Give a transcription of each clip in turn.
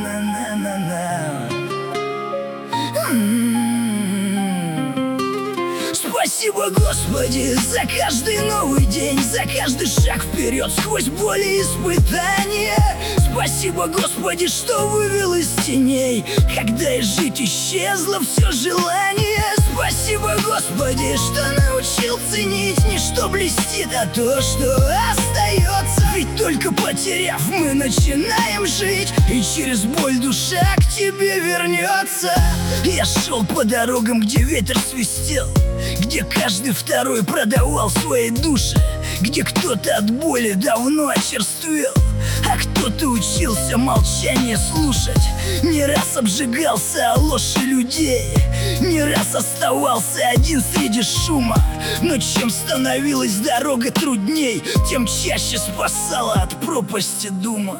Спасибо, Господи, за каждый новый день, за каждый шаг вперед сквозь боли и испытания. Спасибо, Господи, что вывел из теней, когда и жить исчезло все желание. Спасибо, Господи, что научил ценить не что блестит, а то, что остается. Ведь только потеряв, мы начинаем жить, и через боль душа к тебе вернется. Я шел по дорогам, где ветер свистел, где каждый второй продавал свои души, где кто-то от боли давно очерствел, а кто-то учился молчание слушать. Не раз обжигался о ложь людей, не раз оставался один среди шума. Но чем становилась дорога трудней, тем чаще спасала от пропасти дума.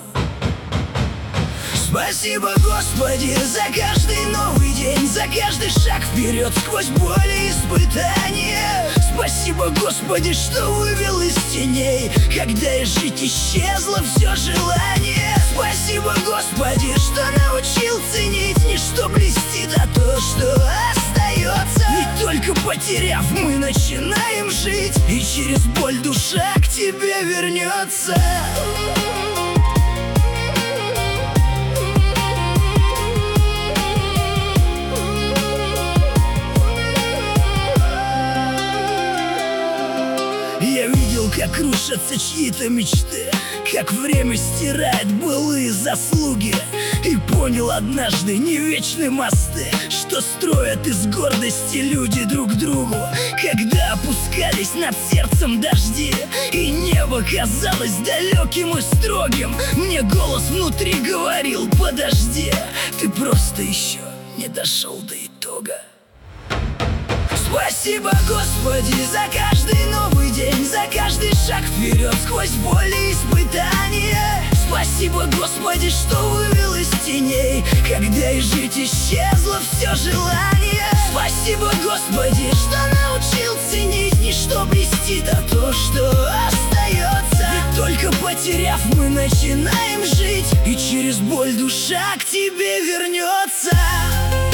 Спасибо, Господи, за каждый новый день, за каждый шаг вперед сквозь боли и испытания. Спасибо, Господи, что вывел из теней, когда и жить исчезло все желание. Спасибо, Господи, что научил ценить не что блестит, а то, что остается. Ведь только потеряв, мы начинаем жить, и через боль душа к тебе вернется. Я видел, как рушатся чьи-то мечты, как время стирает былые заслуги, и понял однажды, не вечны мосты, что строят из гордости люди друг другу. Когда опускались над сердцем дожди, и небо казалось далеким и строгим, мне голос внутри говорил: подожди, ты просто еще не дошел до итога. Спасибо, Господи, за каждый новый день, за каждый шаг вперед сквозь боли и испытания. Спасибо, Господи, что вывел из теней, когда и жить исчезло все желание. Спасибо, Господи, что научил ценить не что блестит, а то, что остается. Ведь только потеряв, мы начинаем жить, и через боль душа к тебе вернется.